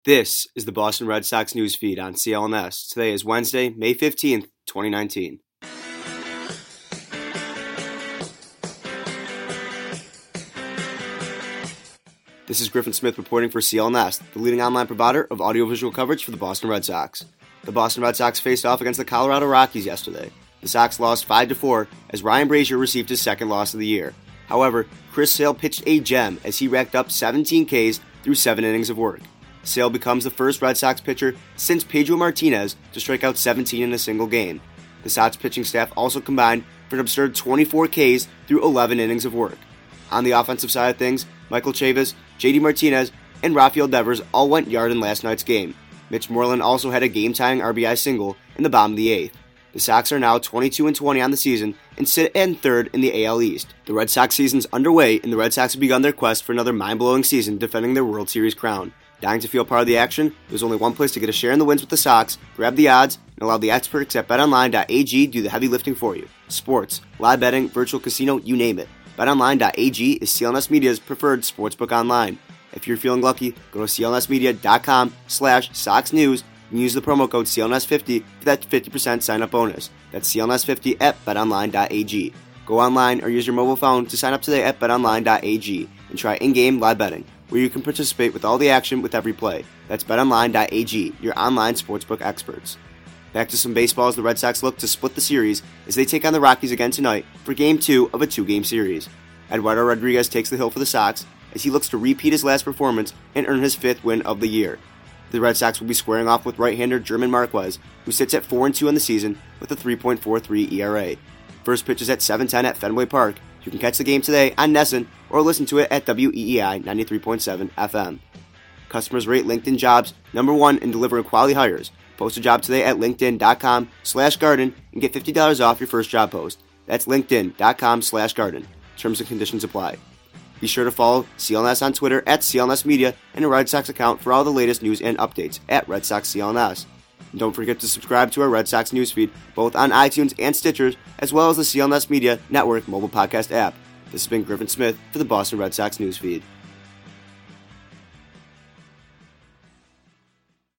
This is the Boston Red Sox news feed on CLNS. Today is Wednesday, May 15th, 2019. This is Griffin Smith reporting for CLNS, the leading online provider of audiovisual coverage for the Boston Red Sox. The Boston Red Sox faced off against the Colorado Rockies yesterday. The Sox lost 5-4 as Ryan Brasier received his second loss of the year. However, Chris Sale pitched a gem as he racked up 17 Ks through 7 innings of work. Sale becomes the first Red Sox pitcher since Pedro Martinez to strike out 17 in a single game. The Sox pitching staff also combined for an absurd 24 Ks through 11 innings of work. On the offensive side of things, Michael Chavis, JD Martinez, and Rafael Devers all went yard in last night's game. Mitch Moreland also had a game-tying RBI single in the bottom of the 8th. The Sox are now 22-20 on the season and sit in third in the AL East. The Red Sox season's underway and the Red Sox have begun their quest for another mind-blowing season defending their World Series crown. Dying to feel part of the action? There's only one place to get a share in the wins with the Sox, grab the odds, and allow the experts at betonline.ag do the heavy lifting for you. Sports, live betting, virtual casino, you name it. BetOnline.ag is CLNS Media's preferred sportsbook online. If you're feeling lucky, go to clnsmedia.com/Sox News and use the promo code CLNS50 for that 50% sign-up bonus. That's CLNS50 at betonline.ag. Go online or use your mobile phone to sign up today at betonline.ag and try in-game live betting, where you can participate with all the action with every play. That's betonline.ag, your online sportsbook experts. Back to some baseball as the Red Sox look to split the series as they take on the Rockies again tonight for Game 2 of a 2-game series. Eduardo Rodriguez takes the hill for the Sox as he looks to repeat his last performance and earn his 5th win of the year. The Red Sox will be squaring off with right-hander German Marquez, who sits at 4-2 on the season with a 3.43 ERA. First pitch is at 7:10 at Fenway Park. You can catch the game today on NESN or listen to it at WEEI 93.7 FM. Customers rate LinkedIn Jobs #1 in delivering quality hires. Post a job today at linkedin.com/garden and get $50 off your first job post. That's linkedin.com/garden. Terms and conditions apply. Be sure to follow CLNS on Twitter at CLNS Media and a Red Sox account for all the latest news and updates at Red Sox CLNS. And don't forget to subscribe to our Red Sox newsfeed both on iTunes and Stitcher, as well as the CLNS Media Network mobile podcast app. This has been Griffin Smith for the Boston Red Sox newsfeed.